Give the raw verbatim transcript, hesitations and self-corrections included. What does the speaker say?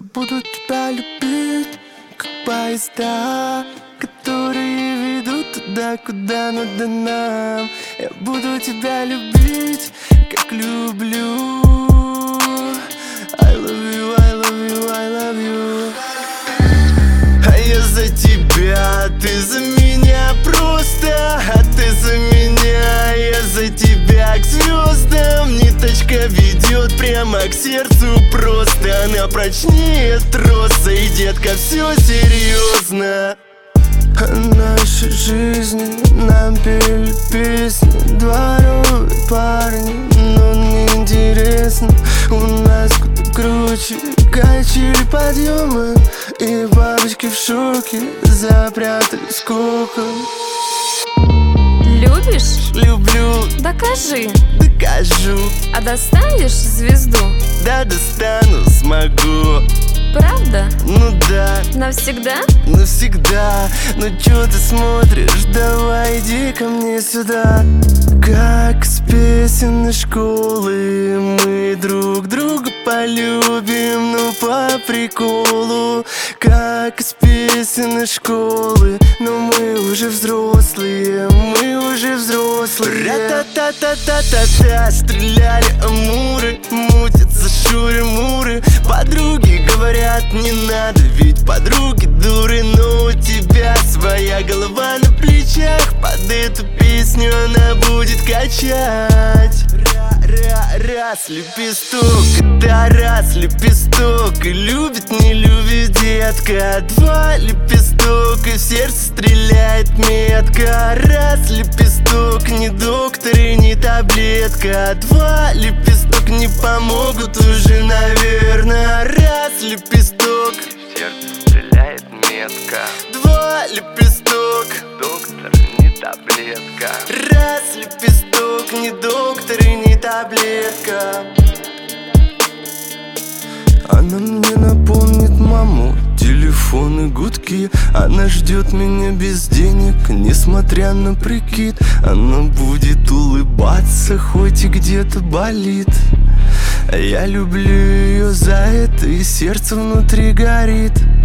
буду тебя любить, как поезда, которые ведут туда, куда надо нам. Я буду тебя любить, как люблю. I love you, I love you, I love you. А я за тебя, а ты за меня просто. А ты за меня, я за тебя к звездам. Ниточка ведет прямо к сердцу просто. Она прочнее троса, и, детка, все серьезно. О нашей жизни нам пели песни дворовые парни, но неинтересно. У нас куда круче качели подъемы, и бабочки в шоке запрятались в кокон. Любишь? Люблю, Докажи. докажу. А достанешь звезду? Да, достану, смогу. Правда? Ну да, Навсегда? навсегда. Ну чё ты смотришь? Давай иди ко мне сюда. Как с песен из школы мы друг друга полюбим, ну по приколу. Как из песен из школы, но мы уже взрослые, мы уже взрослые. Ра-та-та-та-та-та-та, стреляли амуры, мутятся шуры-муры. Подруги говорят, не надо, ведь подруги дуры. Но у тебя своя голова на плечах, под эту песню она будет качать. Раз лепесток, это раз лепесток, и любит, не любит детка. Два лепесток, и в сердце стреляет метка. Раз лепесток, не доктор и не таблетка. Два лепесток не помогут уже, наверное. Раз лепесток, В сердце стреляет метка. два лепесток, Доктор, не таблетка. раз лепесток, не доктор и не таблетка. Она мне напомнит маму, телефоны, гудки. Она ждет меня без денег, несмотря на прикид. Она будет улыбаться, хоть и где-то болит. Я люблю ее за это, и сердце внутри горит.